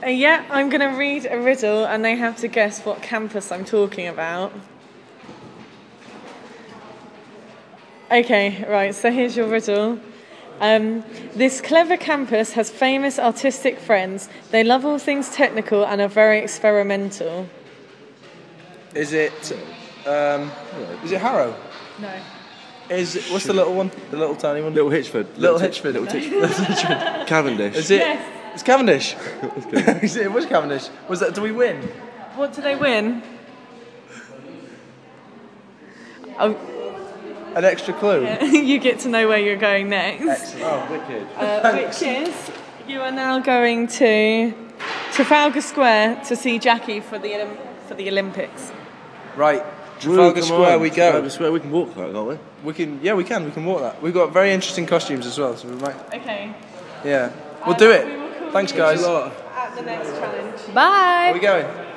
Yeah, I'm going to read a riddle and they have to guess what campus I'm talking about. Okay, right, so here's your riddle. This clever campus has famous artistic friends. They love all things technical and are very experimental. Is it Harrow? No. What's the little one? The little tiny one? Little Hitchford. Little Hitchford. Cavendish. Is it? Yes. It's Cavendish. It was Cavendish. Was that? Do we win? What do they win? Oh, An extra clue. you get to know where you're going next. Excellent. Oh, wicked. Which is, you are now going to Trafalgar Square to see Jackie for the Olympics. Right. Trafalgar Square we go. Trafalgar Square, we can walk that, can't we? We can walk that. We've got very interesting costumes as well, so we might. Okay. Yeah. We'll do it. We will call Thanks, you guys. at the next challenge. Bye. Are we going?